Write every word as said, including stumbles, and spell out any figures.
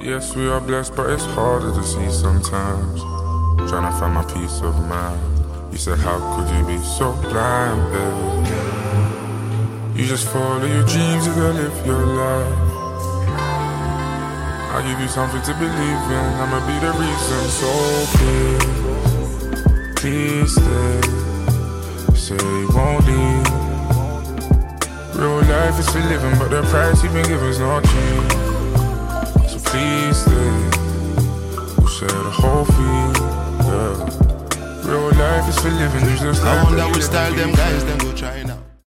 Yes, we are blessed, but it's harder to see sometimes. Trying to find my peace of mind. You said, how could you be so blind, baby? You just follow your dreams, you gotta live your life. I'll give you something to believe in, I'ma be the reason. So please, please stay. Say you won't leave. Real life is for living, but the price you've been given is not cheap. So please stay. We'll share the whole fee, yeah. Real life is for living, you just I wonder which style them guys them go try now.